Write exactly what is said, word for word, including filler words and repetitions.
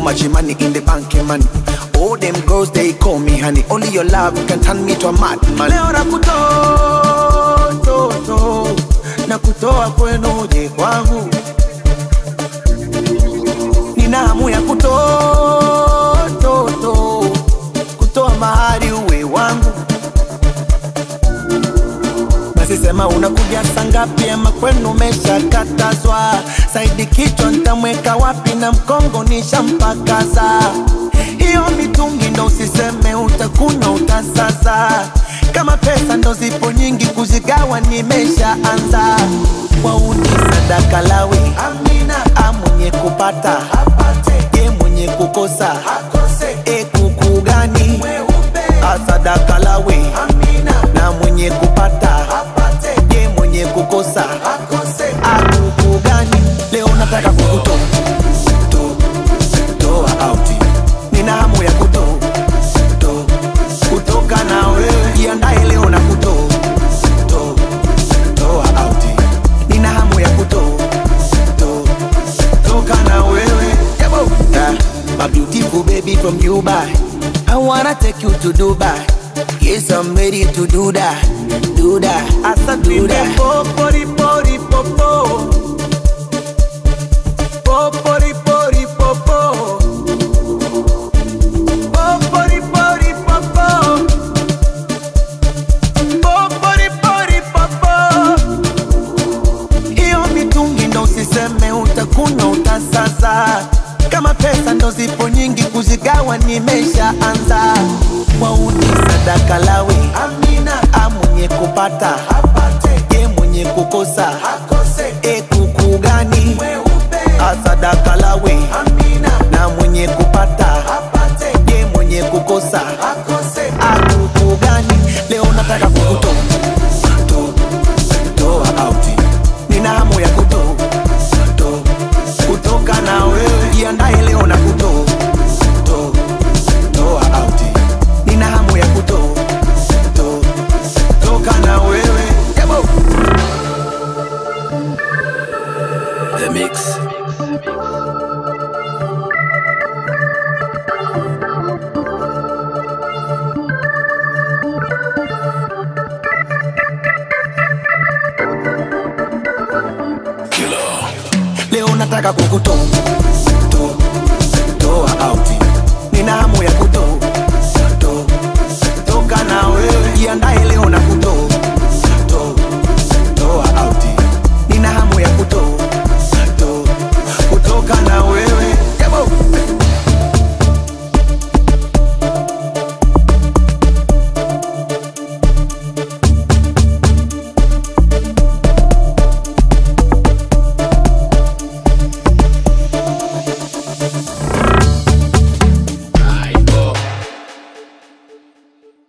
much money in the bank, money. All them girls, they call me honey. Only your love can turn me to a madman. Leo nakutoa, to, to, nakutoa kwenu je kwangu. Nina hamu ya kutoa, to, to, kutoa mahari uwe wangu. Basi sema unakuja saa ngapi ama kwenu umeshakatazwa. Saidi kichwa nitamweka wapi na mkongo nishampakaza. Hiyo mitungi ndo usiseme utakunywa utasaza. Kama pesa ndo zipo nyingi kuzigawa nimeshaanza. Wauni sadaka lawe amina. A mwenye kupata apate. Ye mwenye kukosa hakose. E kuku gani a sadaka lawe amina. Na mwenye kupata apate. Ye mwenye kukosa hakose. A kuku gani. Leo nataka kukutoa to, toa outi. Nina hamu ya kuto, to, kutoka na wewe. Jiandae leo na kuto, to, toa outi. Nina hamu ya kuto, to, kutoka na wewe. Yeah, my beautiful baby from Dubai, I wanna take you to Dubai. Yes, I'm ready to do that, do that, asa do that. Popori, pori, popo. Popori, pori, popo. Popori, pori, popo. Popori, pori, popo. Hiyo mitungi ndo usiseme utakunywa utasaza. Kama pesa ndo zipo nyingi kuzigawa nimeshaanza. Wauni sadaka lawe amina. A mwenye kupata apate. Ye mwenye kukosa hakose. E kuku gani a sadaka lawe amina. Na mwenye kupata apate. Ye mwenye kukosa hakose. A kuku gani. Leo nataka kukutoa to, toa outi. Nina hamu ya kutoa to, kutoka na wewe. Jiandae leo na kutoa to, toa outi. Nina hamu ya kutoa to, kutoka na wewe. Yabo. The Mix. Leo nataka kukutoa to, toa outi. Nina hamu ya kutoa to, kutoka na wewe. Jiandae